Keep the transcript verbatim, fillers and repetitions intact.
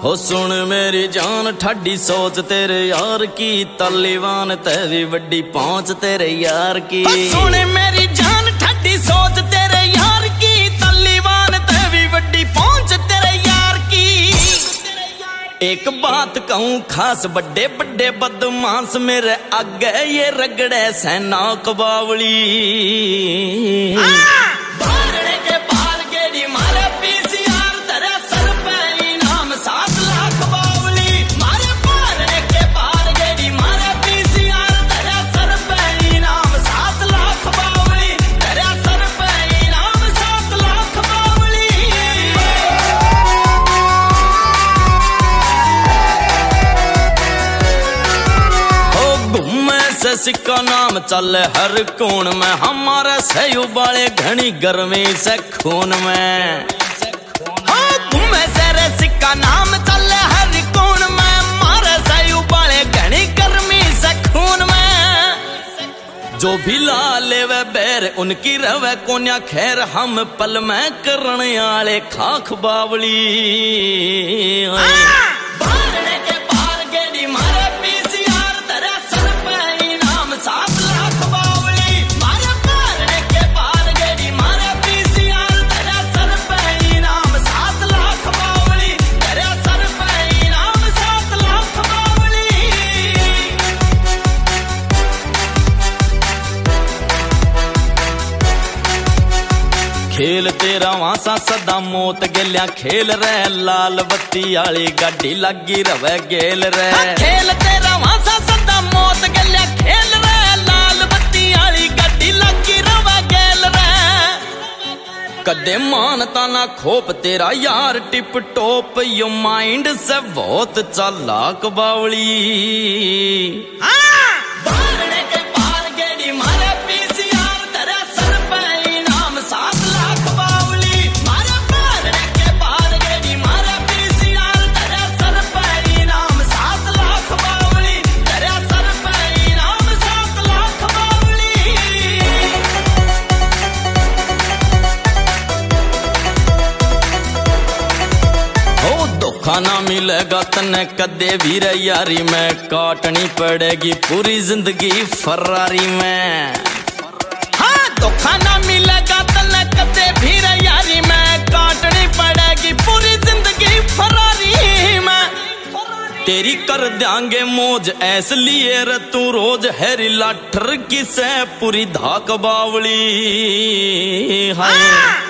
हो सुन मेरी जान ठाडी सोच तेरे यार की, तालिबान तेरी वड्डी पहुंच तेरे यार की। सुन मेरी जान ठाडी सोच तेरे यार की, तालिबान तेरी वड्डी पहुंच तेरे यार की। एक बात कहूं खास, बड़े बड़े बदमाश मेरे आगे ये रगड़े सेना कबावली। सिक्का नाम चल हर कोण में, हमारे सही उबाले घनी गर्मी से खून में। घूमे से सिक्का नाम चल हर कोण में, हमारे सही उबाले घनी गर्मी से खून में। जो भी ला लेवे बैर उनकी रवे कोन्या खैर, हम पल में करने आले खाख बावली। खेल तेरा वासा सदा मौत गेलिया खेल रहे, लाल बत्ती आली गाड़ी लगी रवे गेल रहे। खेल तेरा वासा सदा मौत गेलिया खेल रहे, लाल बत्ती आली गाड़ी लगी रवे गेल रहे। कदे मानता ना खोप तेरा यार टिप टॉप, यो माइंड से बहुत चालाक बावली। खाना मिलेगा तने कदे भी रे यारी में, काटनी पड़ेगी पूरी जिंदगी फरारी में। हाँ तो खाना मिलेगा तने कदे भी रे यारी में, काटनी पड़ेगी पूरी जिंदगी फरारी में। तेरी कर देंगे मौज ऐस लिए रे तू रोज, हैरी लाठर की से पूरी धाक बावली। हाँ।